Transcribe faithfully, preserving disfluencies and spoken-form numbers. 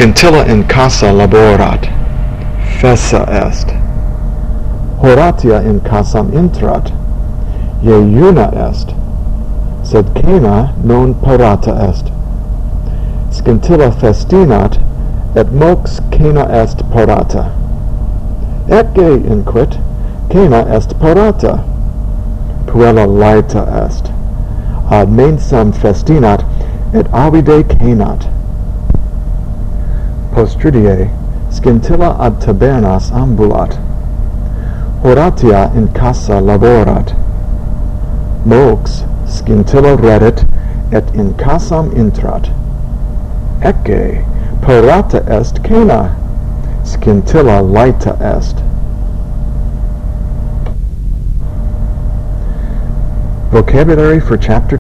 Scintilla in casa laborat, fessa est. Horatia in casam intrat, iuna est, sed cena non parata est. Scintilla festinat, et mox cena est parata. Ecce inquit, cena est parata. Puella laeta est. Ad mensam festinat, et avide cenat. Postridie, Scintilla ad tabernas ambulat. Horatia in casa laborat. Mox Scintilla reddit, et in casam intrat. Ecce parata est cena, Scintilla laeta est. Vocabulary for Chapter